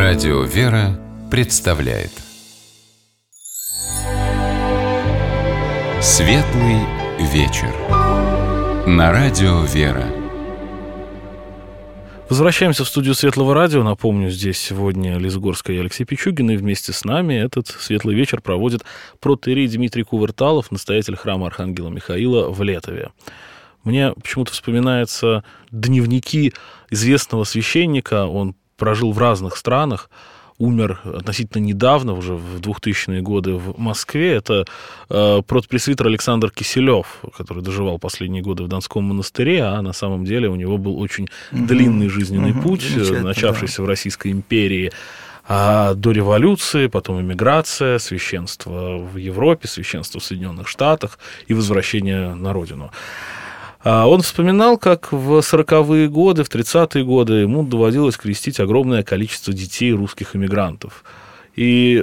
Радио «Вера» представляет Светлый вечер на Радио «Вера». Возвращаемся в студию Светлого радио. Напомню, здесь сегодня Лиза Горская и Алексей Пичугин, и вместе с нами этот светлый вечер проводит протоиерей Дмитрий Кувырталов, настоятель храма Архангела Михаила в Летове. Мне почему-то вспоминаются дневники известного священника. Он прожил в разных странах, умер относительно недавно, уже в 2000-е годы в Москве. Это протопресвитер Александр Киселев, который доживал последние годы в Донском монастыре, а на самом деле у него был очень длинный жизненный путь, начавшийся в Российской империи до революции, потом эмиграция, священство в Европе, священство в Соединенных Штатах и возвращение на родину. Он вспоминал, как в 40-е годы, в 30-е годы ему доводилось крестить огромное количество детей русских эмигрантов. И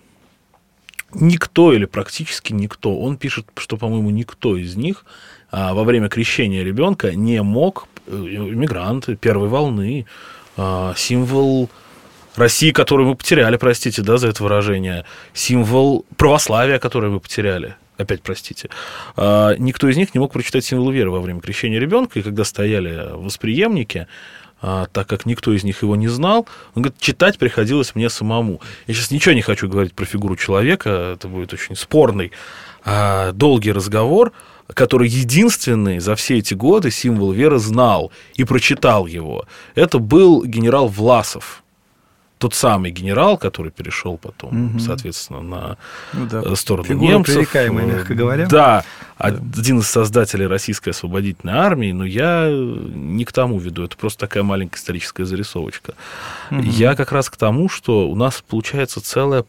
никто или практически никто, он пишет, что, по-моему, никто из них во время крещения ребенка не мог, эмигранты первой волны, символ России, которую мы потеряли, простите, да, за это выражение, символ православия, который мы потеряли. Опять простите, никто из них не мог прочитать символ веры во время крещения ребенка, и когда стояли восприемники, так как никто из них его не знал, он говорит, читать приходилось мне самому. Я сейчас ничего не хочу говорить про фигуру человека, это будет очень спорный, долгий разговор, который единственный за все эти годы символ веры знал и прочитал его. Это был генерал Власов. Тот самый генерал, который перешел потом, соответственно, на сторону фигура немцев. Пререкаемая, мягко говоря. Да, один из создателей Российской освободительной армии, но я не к тому веду, это просто такая маленькая историческая зарисовочка. Я как раз к тому, что у нас получается целое,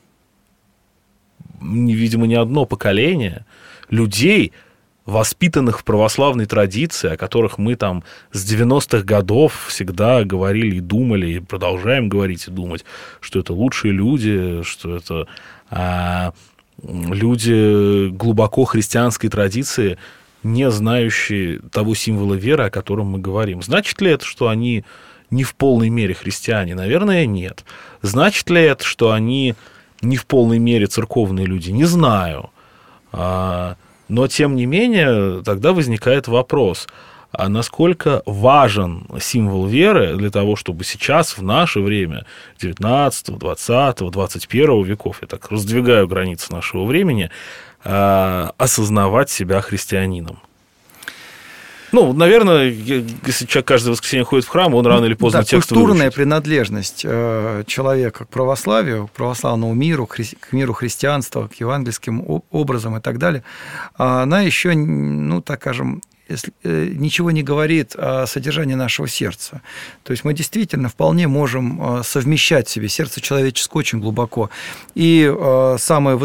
видимо, не одно поколение людей, воспитанных в православной традиции, о которых мы там с 90-х годов всегда говорили и думали, и продолжаем говорить и думать, что это лучшие люди, что это люди глубоко христианской традиции, не знающие того символа веры, о котором мы говорим. Значит ли это, что они не в полной мере христиане? Наверное, нет. Значит ли это, что они не в полной мере церковные люди? Не знаю. Но, тем не менее, тогда возникает вопрос, а насколько важен символ веры для того, чтобы сейчас, в наше время, 19, 20, 21 веков, я так раздвигаю границы нашего времени, осознавать себя христианином? Ну, наверное, если человек каждое воскресенье ходит в храм, он рано или поздно текст выучит. Культурная принадлежность человека к православию, к православному миру, к миру христианства, к евангельским образам и так далее, она еще, ну, так скажем, ничего не говорит о содержании нашего сердца. То есть мы действительно вполне можем совмещать в себе сердце человеческое очень глубоко и самые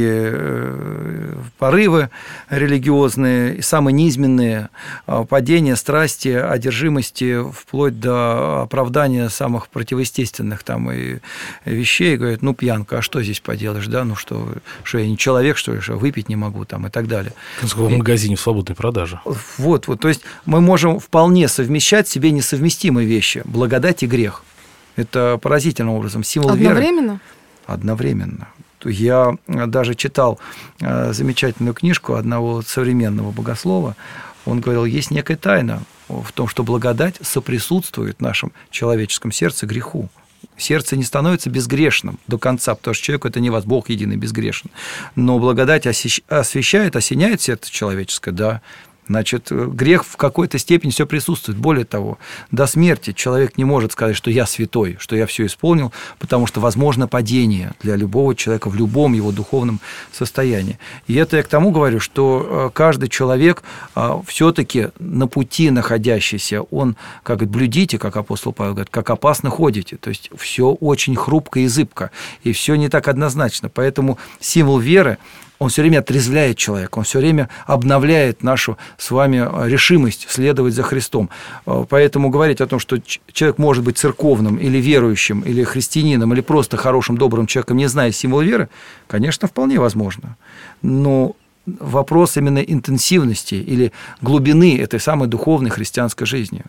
высокие порывы религиозные, и самые низменные падения, страсти, одержимости, вплоть до оправдания самых противоестественных там и вещей. Говорят, ну, пьянка, а что здесь поделаешь, да, ну, что я не человек, что ли, что выпить не могу там и так далее. В магазине в свободной продаже. Вот, то есть мы можем вполне совмещать в себе несовместимые вещи, благодать и грех. Это поразительным образом символ одновременно? веры. Одновременно. Я даже читал замечательную книжку одного современного богослова. Он говорил, есть некая тайна в том, что благодать соприсутствует в нашем человеческом сердце греху. Сердце не становится безгрешным до конца, потому что человеку это невозможно, Бог единый безгрешен. Но благодать освящает, осеняет сердце человеческое, да. Значит, грех в какой-то степени все присутствует. Более того, до смерти человек не может сказать, что я святой, что я все исполнил, потому что возможно падение для любого человека в любом его духовном состоянии. И это я к тому говорю, что каждый человек все-таки на пути находящийся, он, как говорит, блюдите, как апостол Павел говорит, как опасно ходите. То есть все очень хрупко и зыбко, и все не так однозначно. Поэтому символ веры, он все время отрезвляет человека, он все время обновляет нашу с вами решимость следовать за Христом. Поэтому говорить о том, что человек может быть церковным или верующим, или христианином, или просто хорошим, добрым человеком, не зная символ веры, конечно, вполне возможно. Но вопрос именно интенсивности или глубины этой самой духовной христианской жизни.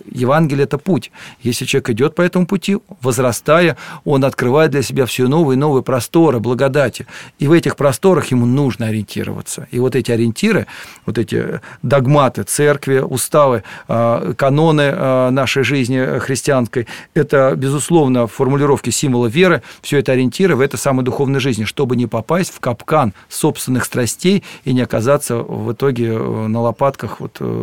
Евангелие – это путь. Если человек идет по этому пути, возрастая, он открывает для себя все новые и новые просторы благодати. И в этих просторах ему нужно ориентироваться. И вот эти ориентиры, вот эти догматы церкви, уставы, каноны нашей жизни христианской, это, безусловно, формулировки символа веры, все это ориентиры в этой самой духовной жизни, чтобы не попасть в капкан собственных страстей и не оказаться в итоге на лопатках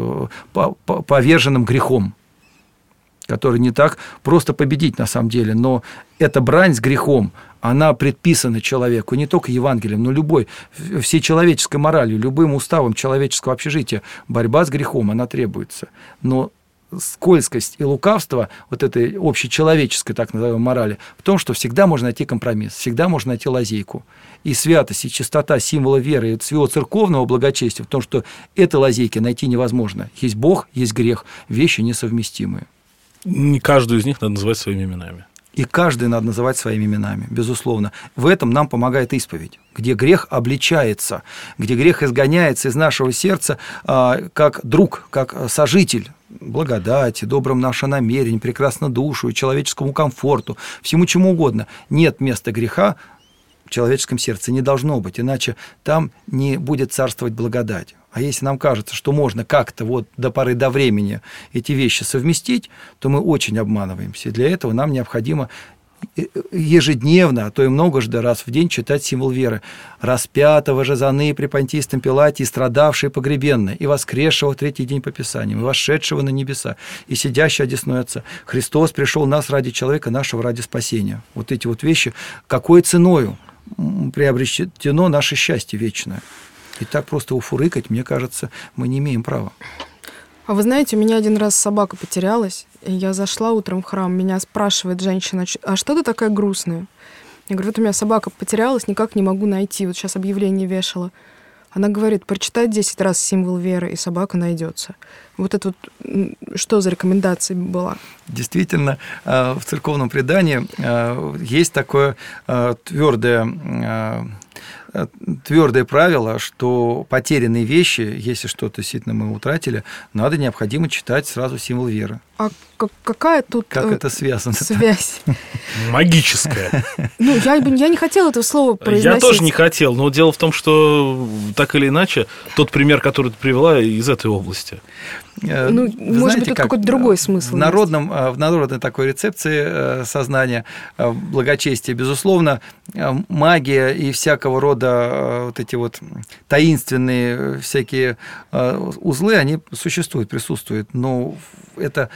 поверженным грехом, который не так просто победить на самом деле. Но эта брань с грехом, она предписана человеку, не только Евангелием, но любой, всей человеческой моралью, любым уставом человеческого общежития. Борьба с грехом, она требуется. Но скользкость и лукавство вот этой общечеловеческой, так называемой, морали в том, что всегда можно найти компромисс, всегда можно найти лазейку. И святость, и чистота символа веры, и всего церковного благочестия в том, что этой лазейки найти невозможно. Есть Бог, есть грех, вещи несовместимые. Не каждую из них надо называть своими именами. И каждый надо называть своими именами, безусловно. В этом нам помогает исповедь, где грех обличается, где грех изгоняется из нашего сердца как друг, как сожитель благодати, добрым нашим намерениям, прекраснодушию, человеческому комфорту, всему чему угодно. Нет места греха в человеческом сердце, не должно быть, иначе там не будет царствовать благодать. А если нам кажется, что можно как-то вот до поры до времени эти вещи совместить, то мы очень обманываемся. И для этого нам необходимо ежедневно, а то и многожды раз в день читать символ веры. «Распятого же за ныне при Понтийском Пилате, и страдавшего и погребенного, и воскресшего в третий день по Писаниям, и восшедшего на небеса, и сидящего одесной Отца. Христос пришел нас ради человека нашего, ради спасения». Вот эти вот вещи, какой ценою приобретено наше счастье вечное. И так просто уфурыкать, мне кажется, мы не имеем права. А вы знаете, у меня один раз собака потерялась, и я зашла утром в храм, меня спрашивает женщина: а что ты такая грустная? Я говорю: вот у меня собака потерялась, никак не могу найти, вот сейчас объявление вешала. Она говорит: прочитай 10 раз символ веры, и собака найдется. Вот это вот что за рекомендация была? Действительно, в церковном предании есть такое твердое правило, что потерянные вещи, если что-то действительно мы утратили, надо необходимо читать сразу символ веры. А какая тут как это связано? Связь? Магическая. Ну, я не хотела этого слова произносить. Я тоже не хотел, но дело в том, что так или иначе, тот пример, который ты привела, из этой области. Ну, может быть, тут какой-то другой смысл. В народной такой рецепции сознания, благочестия, безусловно, магия и всякого рода вот эти вот таинственные всякие узлы, они существуют, присутствуют, но это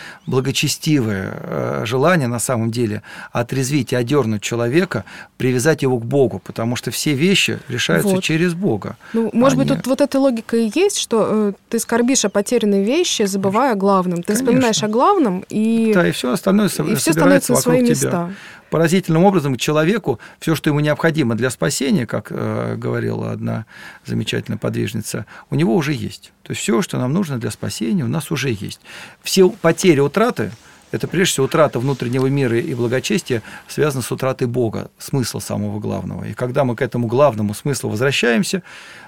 благочестивое желание на самом деле отрезвить и одернуть человека, привязать его к Богу, потому что все вещи решаются через Бога. Ну, может быть, тут вот эта логика и есть, что ты скорбишь о потерянной вещи, забывая о главном. Ты вспоминаешь о главном, и все остальное собирается на свои вокруг места. Тебя. Поразительным образом к человеку все, что ему необходимо для спасения, как говорила одна замечательная подвижница, у него уже есть. То есть все, что нам нужно для спасения, у нас уже есть. Все потери, утраты – это прежде всего утрата внутреннего мира и благочестия, связана с утратой Бога, смысла самого главного. И когда мы к этому главному смыслу возвращаемся,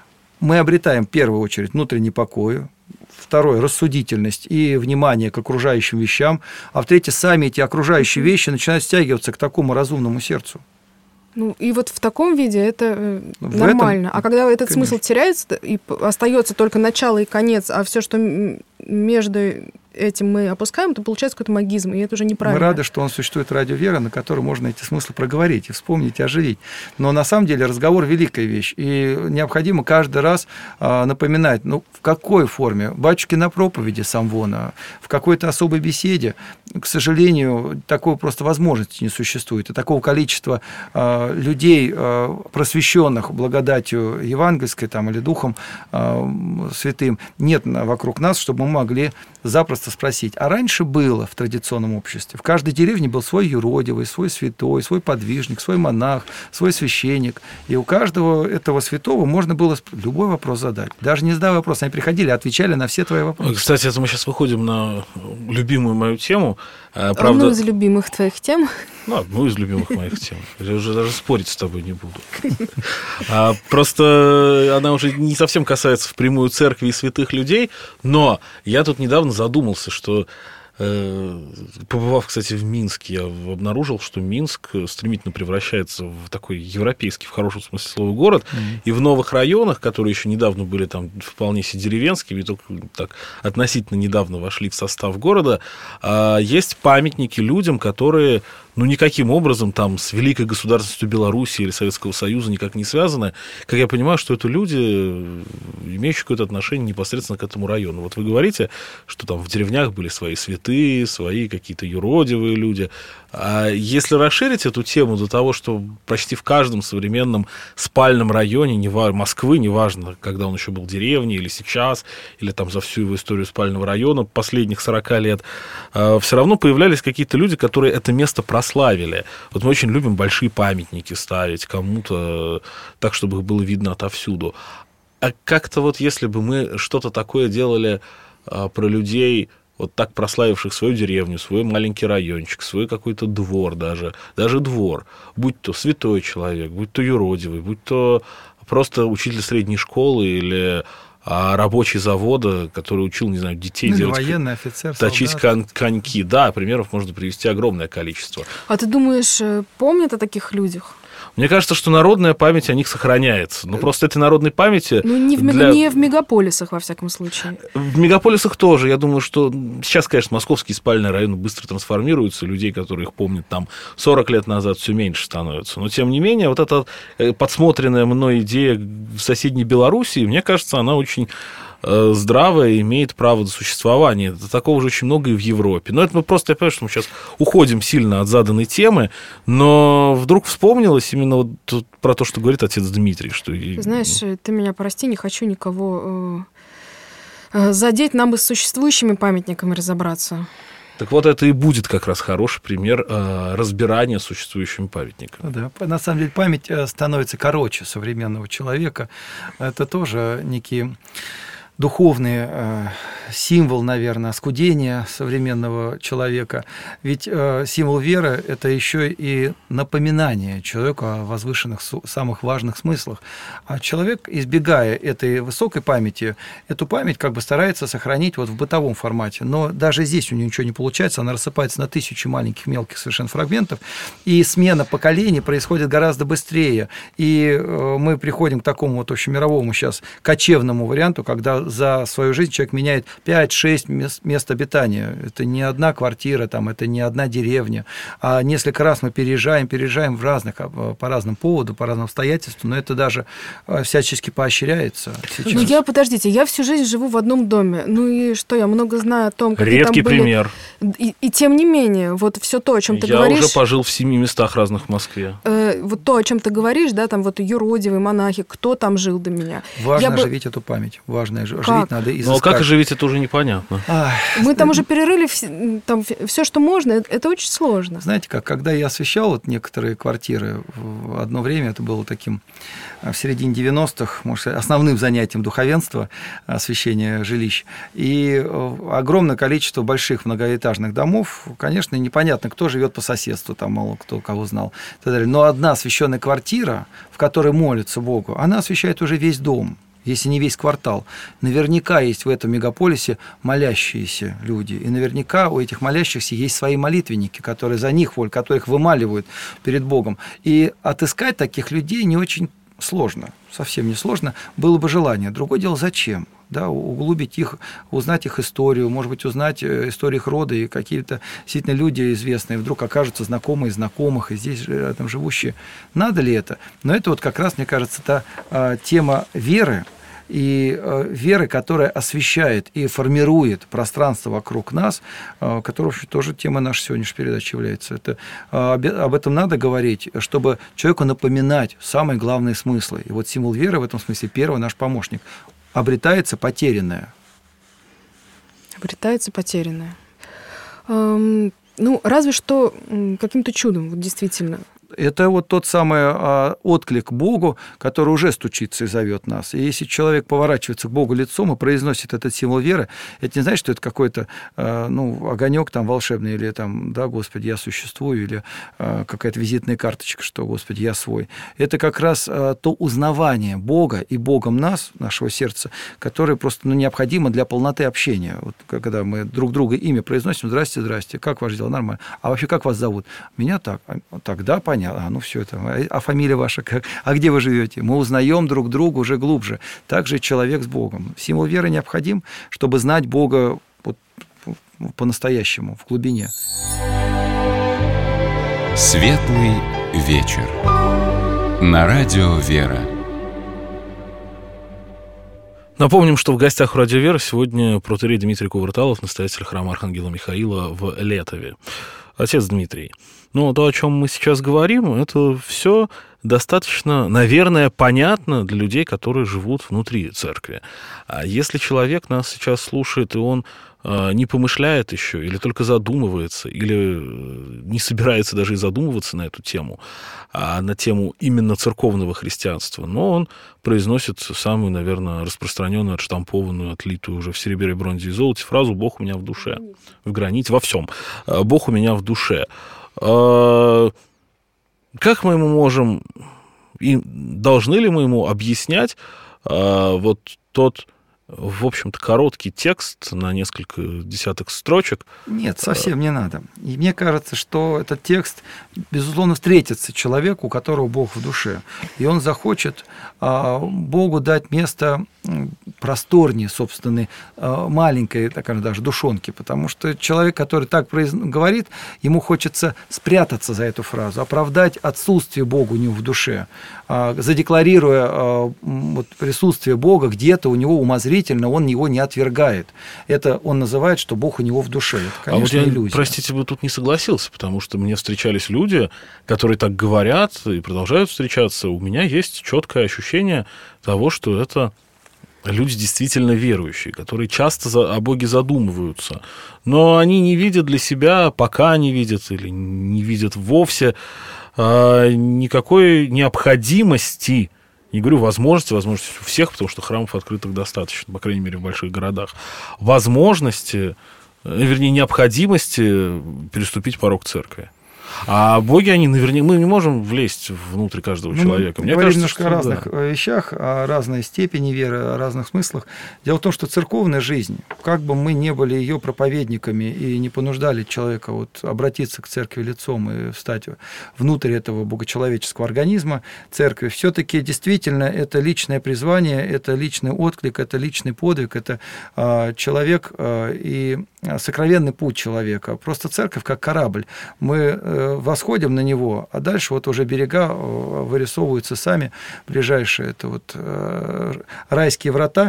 мы обретаем в первую очередь внутренний покой, второе – рассудительность и внимание к окружающим вещам, а в-третьих, сами эти окружающие вещи начинают стягиваться к такому разумному сердцу. Ну, и вот в таком виде это нормально. А когда этот смысл теряется, и остается только начало и конец, а все, что между этим мы опускаем, то получается какой-то магизм, и это уже неправильно. Мы рады, что он существует, радио «Вера», на котором можно эти смыслы проговорить и вспомнить, и оживить. Но на самом деле разговор – великая вещь, и необходимо каждый раз напоминать, в какой форме. Батюшки на проповеди Самвона, в какой-то особой беседе. К сожалению, такой просто возможности не существует. И такого количества людей, просвещенных благодатью евангельской или Духом Святым, нет вокруг нас, чтобы мы могли запросто спросить. А раньше было в традиционном обществе. В каждой деревне был свой юродивый, свой святой, свой подвижник, свой монах, свой священник. И у каждого этого святого можно было любой вопрос задать. Даже не задавая вопрос, они приходили и отвечали на все твои вопросы. Кстати, это мы сейчас выходим на любимую мою тему. Правда... Одну из любимых твоих тем. Одну из любимых моих тем. Я уже даже спорить с тобой не буду. Просто она уже не совсем касается впрямую церкви и святых людей, но я тут недавно задумался, что побывав, кстати, в Минске, я обнаружил, что Минск стремительно превращается в такой европейский, в хорошем смысле слова, город. И в новых районах, которые еще недавно были там вполне себе деревенскими, только так относительно недавно вошли в состав города, есть памятники людям, которые никаким образом там с великой государственностью Беларуси или Советского Союза никак не связаны. Как я понимаю, что это люди, имеющие какое-то отношение непосредственно к этому району. Вот вы говорите, что там в деревнях были свои святые, свои какие-то юродивые люди. А если расширить эту тему до того, что почти в каждом современном спальном районе Москвы, неважно, когда он еще был деревней или сейчас, или там за всю его историю спального района последних 40 лет, все равно появлялись какие-то люди, которые это место прославили. Вот мы очень любим большие памятники ставить кому-то так, чтобы их было видно отовсюду. А как-то вот если бы мы что-то такое делали про людей, вот так прославивших свою деревню, свой маленький райончик, свой какой-то двор даже двор, будь то святой человек, будь то юродивый, будь то просто учитель средней школы или рабочий завода, который учил, не знаю, детей делать, военный офицер, точить коньки. Да, примеров можно привести огромное количество. А ты думаешь, помнят о таких людях? Мне кажется, что народная память о них сохраняется. Но просто этой народной памяти... Не в мегаполисах, во всяком случае. В мегаполисах тоже. Я думаю, что сейчас, конечно, московские спальные районы быстро трансформируются. Людей, которые их помнят там 40 лет назад, все меньше становится. Но, тем не менее, вот эта подсмотренная мной идея в соседней Белоруссии, мне кажется, она очень здравая и имеет право на существование. Такого же очень много и в Европе. Но это мы просто, я понимаю, что мы сейчас уходим сильно от заданной темы, но вдруг вспомнилось именно вот про то, что говорит отец Дмитрий. Что... Знаешь, ты меня прости, не хочу никого задеть, нам бы с существующими памятниками разобраться. Так вот, это и будет как раз хороший пример разбирания существующими памятниками. Да, на самом деле память становится короче современного человека. Это тоже некий духовный символ, наверное, оскудения современного человека. Ведь символ веры – это еще и напоминание человеку о возвышенных, самых важных смыслах. А человек, избегая этой высокой памяти, эту память как бы старается сохранить вот в бытовом формате. Но даже здесь у нее ничего не получается, она рассыпается на тысячи маленьких мелких совершенно фрагментов, и смена поколений происходит гораздо быстрее. И мы приходим к такому вот общемировому сейчас кочевному варианту, когда за свою жизнь человек меняет 5-6 мест обитания. Это не одна квартира, там, это не одна деревня, а несколько раз мы переезжаем в разных, по разным поводам, по разным обстоятельствам, но это даже всячески поощряется сейчас. Подождите, я всю жизнь живу в одном доме. Ну и что, я много знаю о том, какие редкий там были... пример. И тем не менее, вот все то, о чем ты говоришь... Я уже пожил в 7 местах разных в Москве. Вот то, о чем ты говоришь, да, там вот юродивые, монахи, кто там жил до меня. Важно оживить эту память. Важно оживить надо изыскать. Но как оживить, это уже непонятно. Мы там уже перерыли там все, что можно, это очень сложно. Знаете как, когда я освещал вот некоторые квартиры, в одно время это было таким, в середине 90-х, может сказать, основным занятием духовенства, освещение жилищ, и огромное количество больших многоэтажных домов, конечно, непонятно, кто живет по соседству, там мало кто кого знал, и так далее. Но одна освященная квартира, в которой молятся Богу, она освещает уже весь дом, если не весь квартал. Наверняка есть в этом мегаполисе молящиеся люди. И наверняка у этих молящихся есть свои молитвенники, которые за них воль, которых вымаливают перед Богом. И отыскать таких людей не очень сложно, совсем не сложно. Было бы желание. Другое дело, зачем? Да, углубить их, узнать их историю, может быть, узнать историю их рода, и какие-то действительно люди известные вдруг окажутся знакомые знакомых, и здесь рядом живущие. Надо ли это? Но это вот как раз, мне кажется, та тема веры, и веры, которая освещает и формирует пространство вокруг нас, которая вообще тоже тема нашей сегодняшней передачи является. Это, об этом надо говорить, чтобы человеку напоминать самые главные смыслы. И вот символ веры в этом смысле первый наш помощник. Обретается потерянное. Обретается потерянное. Разве что каким-то чудом, вот действительно. Это вот тот самый отклик Богу, который уже стучится и зовет нас. И если человек поворачивается к Богу лицом и произносит этот символ веры, это не значит, что это какой-то огонек там волшебный, или там, да, Господи, я существую, или какая-то визитная карточка, что, Господи, я свой. Это как раз то узнавание Бога и Богом нас, нашего сердца, которое просто необходимо для полноты общения. Вот когда мы друг друга имя произносим: здрасте, здрасте, как ваше дело? Нормально. А вообще, как вас зовут? Меня так. Тогда понятно. Все это. А фамилия ваша как? А где вы живете? Мы узнаем друг друга уже глубже. Также человек с Богом. Символ веры необходим, чтобы знать Бога вот по-настоящему, в глубине. Светлый вечер. На радио «Вера». Напомним, что в гостях у «Радио Вера» сегодня протоиерей Дмитрий Кувырталов, настоятель храма Архангела Михаила в Летове. Отец Дмитрий, то, о чем мы сейчас говорим, это все достаточно, наверное, понятно для людей, которые живут внутри церкви. А если человек нас сейчас слушает, и он не помышляет еще, или только задумывается, или не собирается даже и задумываться на эту тему, а на тему именно церковного христианства, но он произносит самую, наверное, распространенную, отштампованную, отлитую уже в серебре, бронзе и золоте фразу «Бог у меня в душе», в граните, во всем. «Бог у меня в душе». Как мы ему можем и должны ли мы ему объяснять вот тот, в общем-то, короткий текст на несколько десяток строчек? Нет, совсем не надо. И мне кажется, что этот текст, безусловно, встретится человеку, у которого Бог в душе. И он захочет Богу дать место просторнее собственной маленькой, так скажем, даже душонки, потому что человек, который так говорит, ему хочется спрятаться за эту фразу, оправдать отсутствие Бога у него в душе, задекларируя присутствие Бога где-то у него умозрительно, он его не отвергает. Это он называет, что Бог у него в душе. Это, конечно, иллюзия. Простите, бы тут не согласился, потому что мне встречались люди, которые так говорят и продолжают встречаться. У меня есть четкое ощущение того, что это люди действительно верующие, которые часто о Боге задумываются, но они не видят для себя, пока не видят или не видят вовсе никакой необходимости, не говорю возможности у всех, потому что храмов открытых достаточно, по крайней мере, в больших городах, необходимости переступить порог церкви. А боги, они наверняка... Мы не можем влезть внутрь каждого человека. Мы говорим немножко о разных вещах, о разной степени веры, о разных смыслах. Дело в том, что церковная жизнь, как бы мы не были ее проповедниками и не понуждали человека обратиться к церкви лицом и встать внутрь этого богочеловеческого организма церкви, все-таки действительно это личное призвание, это личный отклик, это личный подвиг, это человек и сокровенный путь человека. Просто церковь как корабль. Мы восходим на него, а дальше уже берега вырисовываются сами ближайшие. Это райские врата,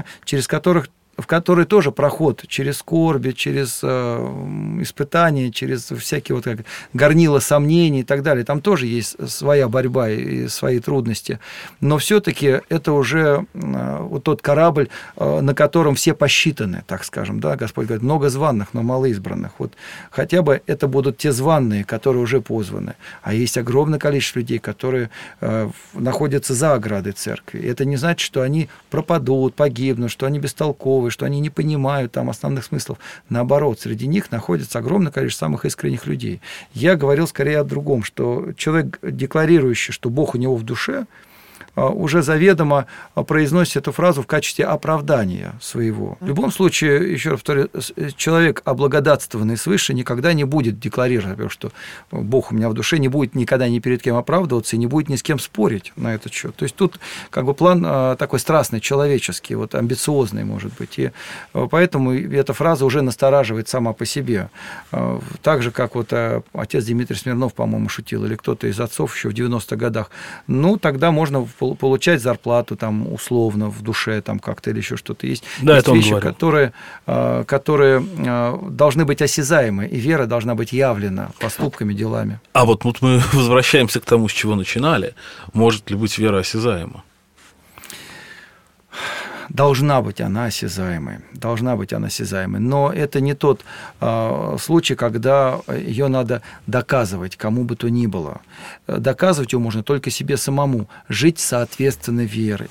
в которые тоже проход через скорби, через испытания, через всякие горнила сомнений и так далее. Там тоже есть своя борьба и свои трудности. Но все-таки это уже тот корабль, на котором все посчитаны, так скажем. Да? Господь говорит, много званных, но мало избранных. Хотя бы это будут те званные, которые уже позваны. А есть огромное количество людей, которые находятся за оградой церкви. И это не значит, что они пропадут, погибнут, что они бестолковы, что они не понимают там основных смыслов. Наоборот, среди них находится огромное количество самых искренних людей. Я говорил скорее о другом, что человек, декларирующий, что Бог у него в душе, уже заведомо произносит эту фразу в качестве оправдания своего. В любом случае, еще раз повторю, человек, облагодатствованный свыше, никогда не будет декларировать, что Бог у меня в душе, не будет никогда ни перед кем оправдываться и не будет ни с кем спорить на этот счет. То есть тут план такой страстный, человеческий, амбициозный, может быть. И поэтому эта фраза уже настораживает сама по себе. Так же, как отец Дмитрий Смирнов, по-моему, шутил, или кто-то из отцов еще в 90-х годах. Тогда можно получать зарплату условно в душе как-то или еще что-то есть. Да, есть вещи, которые должны быть осязаемы, и вера должна быть явлена поступками, делами. А мы возвращаемся к тому, с чего начинали. Может ли быть вера осязаема? должна быть она осязаемой. Но это не тот случай, когда ее надо доказывать кому бы то ни было. Доказывать ее можно только себе самому. Жить соответственно вере.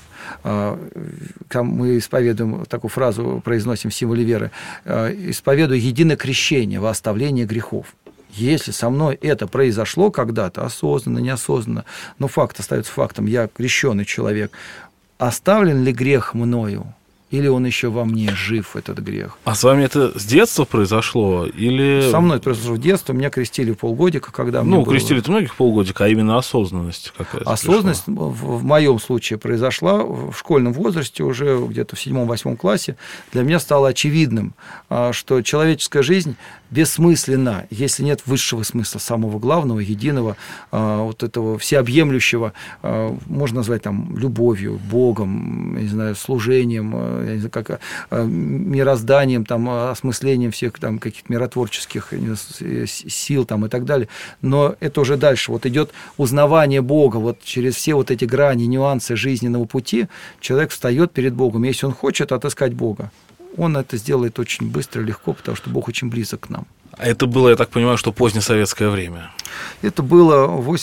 Мы исповедуем, такую фразу произносим в символе веры, исповедую единое крещение во оставление грехов. Если со мной это произошло когда-то, осознанно, неосознанно, но факт остается фактом, я крещеный человек, оставлен ли грех мною? Или он еще во мне жив, этот грех? А с вами это с детства произошло? Или... Со мной это произошло в детстве. Меня крестили полгодика, когда мне было... крестили-то многих полгодика, а именно осознанность какая-то Осознанность пришла. в моем случае произошла в школьном возрасте, уже где-то в 7-8 классе. Для меня стало очевидным, что человеческая жизнь бессмысленна, если нет высшего смысла, самого главного, единого, вот этого всеобъемлющего, можно назвать там любовью, Богом, я не знаю, служением, я не знаю, как мирозданием, там, осмыслением всех там, каких-то миротворческих сил там, и так далее. Но это уже дальше. Вот идет узнавание Бога. Вот через все вот эти грани, нюансы жизненного пути человек встает перед Богом. Если он хочет отыскать Бога, он это сделает очень быстро и легко, потому что Бог очень близок к нам. А это было, я так понимаю, что позднесоветское время? Это было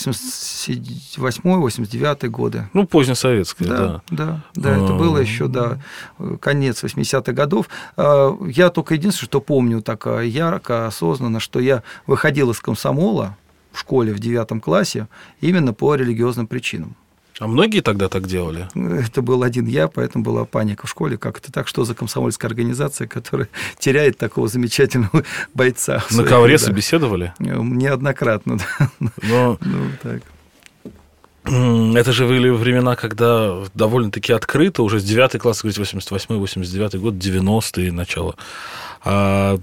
88-89 годы. Позднесоветское, да. Да, это было еще, конец 80-х годов. Я только единственное, что помню так ярко, осознанно, что я выходил из комсомола в школе в 9 классе именно по религиозным причинам. А многие тогда так делали? Это был один я, поэтому была паника в школе. Как это так? Что за комсомольская организация, которая теряет такого замечательного бойца? На ковре собеседовали? Неоднократно, да. Но... так. Это же были времена, когда довольно-таки открыто, уже с 9 класса, говорите, 88-89 год, 90-е начало. А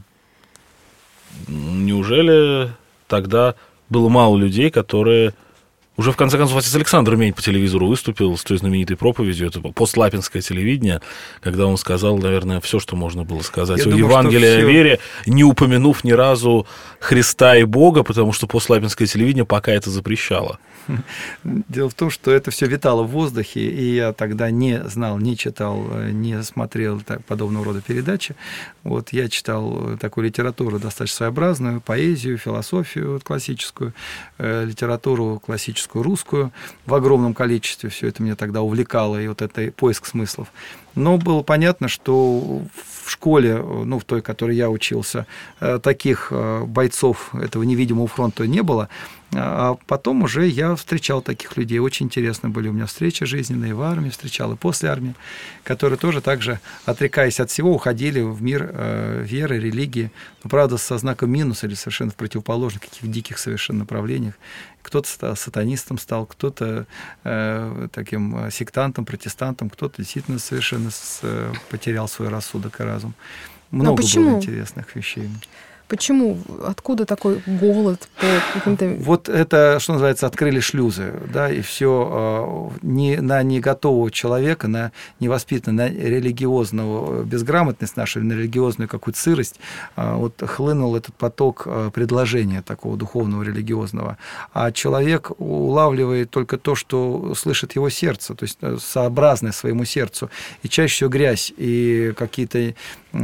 неужели тогда было мало людей, которые... Уже, в конце концов, отец Александр Мень по телевизору выступил с той знаменитой проповедью, это постлапинское телевидение, когда он сказал, наверное, все, что можно было сказать о Евангелии о вере, не упомянув ни разу Христа и Бога, потому что постлапинское телевидение пока это запрещало. Дело в том, что это все витало в воздухе, и я тогда не знал, не читал, не смотрел подобного рода передачи. Вот я читал такую литературу достаточно своеобразную, поэзию, философию классическую, литературу классическую русскую в огромном количестве. Все это меня тогда увлекало, и вот это поиск смыслов. Но было понятно, что в школе, в той, в которой я учился, таких бойцов этого невидимого фронта не было. А потом уже я встречал таких людей. Очень интересно были у меня встречи жизненные в армии, встречал и после армии, которые тоже так же, отрекаясь от всего, уходили в мир веры, религии. Но, правда, со знаком минус или совершенно в противоположных, каких диких совершенно направлениях. Кто-то сатанистом стал, кто-то таким сектантом, протестантом, кто-то действительно совершенно потерял свой рассудок и разум. Много было интересных вещей. Почему? Откуда такой голод по каким-то... Вот это, что называется, открыли шлюзы, да, и все на неготового человека, на невоспитанного, на религиозного безграмотность нашу, на религиозную какую-то сырость, вот хлынул этот поток предложения такого духовного, религиозного. А человек улавливает только то, что слышит его сердце, то есть сообразное своему сердцу. И чаще всего грязь и какие-то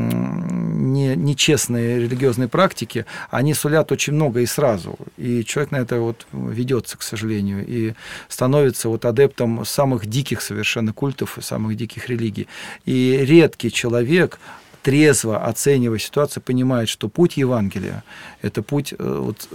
нечестные религиозные практики, они сулят очень много и сразу. И человек на это вот ведется, к сожалению, и становится вот адептом самых диких совершенно культов и самых диких религий. И редкий человек, трезво оценивая ситуацию, понимает, что путь Евангелия – это путь вот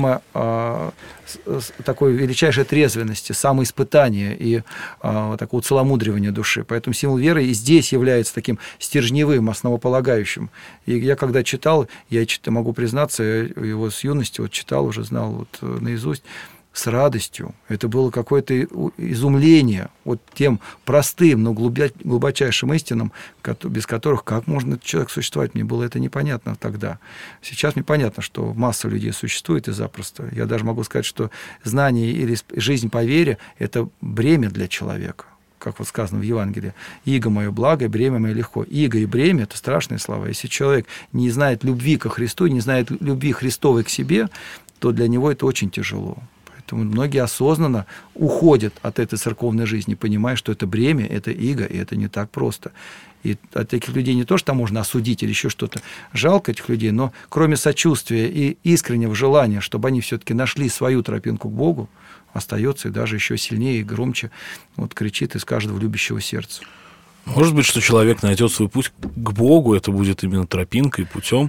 такой величайшей трезвенности, самоиспытания и такого целомудривания души. Поэтому символ веры и здесь является таким стержневым, основополагающим. И я когда читал, я могу признаться, я его с юности вот читал, уже знал вот наизусть, с радостью. Это было какое-то изумление вот тем простым, но глубочайшим истинам, без которых как может человек существовать. Мне было это непонятно тогда. Сейчас мне понятно, что масса людей существует и запросто. Я даже могу сказать, что знание или жизнь по вере – это бремя для человека. Как вот сказано в Евангелии, «Иго мое благо, бремя мое легко». Иго и бремя – это страшные слова. Если человек не знает любви ко Христу, не знает любви Христовой к себе, то для него это очень тяжело. То многие осознанно уходят от этой церковной жизни, понимая, что это бремя, это иго, и это не так просто. И от таких людей не то, что там можно осудить или еще что-то. Жалко этих людей, но кроме сочувствия и искреннего желания, чтобы они все-таки нашли свою тропинку к Богу, остается и даже еще сильнее и громче кричит из каждого любящего сердца. Может быть, что человек найдет свой путь к Богу, это будет именно тропинкой, путем,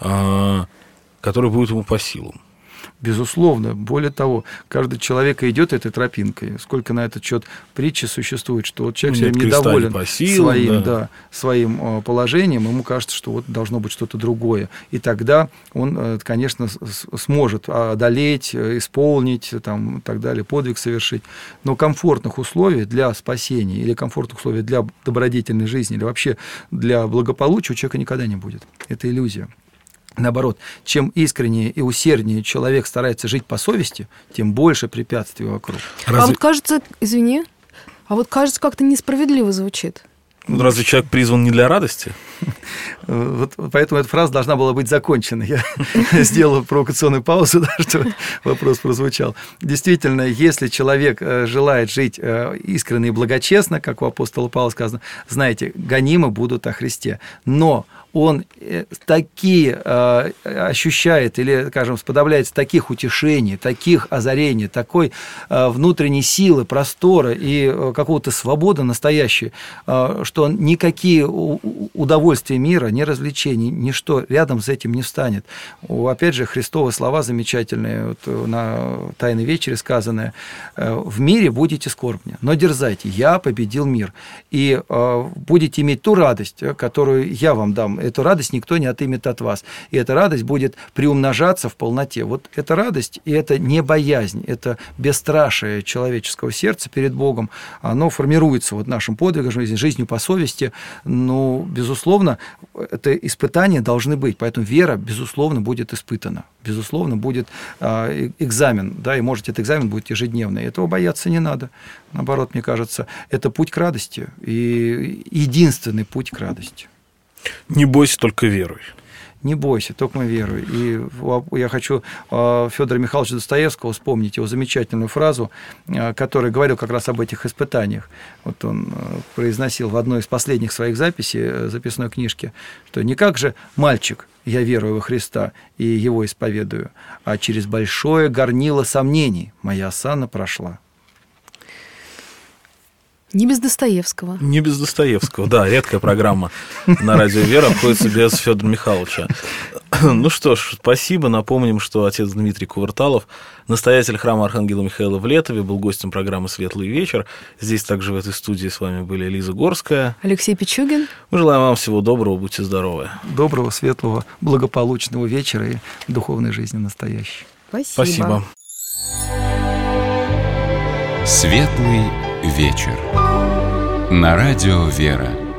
который будет ему по силам. Безусловно. Более того, каждый человек идет этой тропинкой. Сколько на этот счет притчи существует, что вот человек все время недоволен своим положением, ему кажется, что вот должно быть что-то другое. И тогда он, конечно, сможет одолеть, исполнить, там, и так далее, подвиг совершить. Но комфортных условий для спасения или комфортных условий для добродетельной жизни или вообще для благополучия у человека никогда не будет. Это иллюзия. Наоборот, чем искреннее и усерднее человек старается жить по совести, тем больше препятствий вокруг. А вот кажется, извини, как-то несправедливо звучит. Разве человек призван не для радости? Вот поэтому эта фраза должна была быть закончена. Я сделал провокационную паузу, чтобы вопрос прозвучал. Действительно, если человек желает жить искренне и благочестно, как у апостола Павла сказано, знаете, гонимы будут о Христе. Но он такие ощущает или, скажем, сподобляется таких утешений, таких озарений, такой внутренней силы, простора и какого-то свободы настоящей, что никакие удовольствия мира, ни развлечений, ничто рядом с этим не встанет. Опять же, Христовы слова замечательные, на Тайной вечере сказанные: «В мире будете скорбны, но дерзайте, я победил мир, и будете иметь ту радость, которую я вам дам. Эту радость никто не отымет от вас. И эта радость будет приумножаться в полноте». Вот эта радость, и это не боязнь, это бесстрашие человеческого сердца перед Богом, оно формируется нашим подвигом, жизнью по совести. Но, безусловно, это испытания должны быть. Поэтому вера, безусловно, будет испытана. Безусловно, будет экзамен. Да, и, может, этот экзамен будет ежедневный. Этого бояться не надо. Наоборот, мне кажется, это путь к радости. И единственный путь к радости. Не бойся, только веруй. Не бойся, только веруй. И я хочу Федора Михайловича Достоевского вспомнить его замечательную фразу, который говорил как раз об этих испытаниях. Вот он произносил в одной из последних своих записей, записной книжки, что не как же мальчик, я верую во Христа и его исповедую, а через большое горнило сомнений моя осанна прошла. Не без Достоевского. Не без Достоевского, да, редкая программа на радио «Вера» обходится без Федора Михайловича. Ну что ж, спасибо. Напомним, что отец Дмитрий Кувырталов, настоятель храма Архангела Михаила в Летове, был гостем программы «Светлый вечер». Здесь также в этой студии с вами были Лиза Горская, Алексей Пичугин. Мы желаем вам всего доброго, будьте здоровы. Доброго, светлого, благополучного вечера и духовной жизни настоящей. Спасибо. Светлый вечер. На радио «Вера».